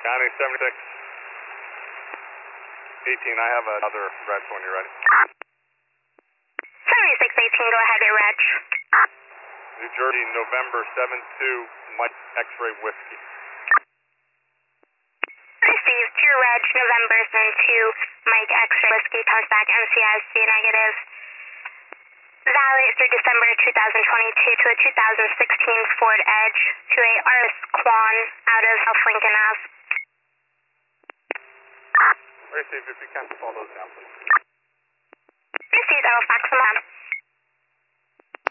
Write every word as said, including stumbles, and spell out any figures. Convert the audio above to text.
County seventy-six. eighteen, I have another reg when you're ready. seventy-six eighteen, go ahead, your reg. New Jersey, November seven two, Mike X-ray Whiskey. Received your reg, November seven two, Mike X-ray Whiskey, comes back M C I C negative. Valid through December two thousand twenty-two to a two thousand sixteen Ford Edge to a R S Quan out of South Lincoln Ave. Received, if you can, follow those down, please. Received, I will fax them on.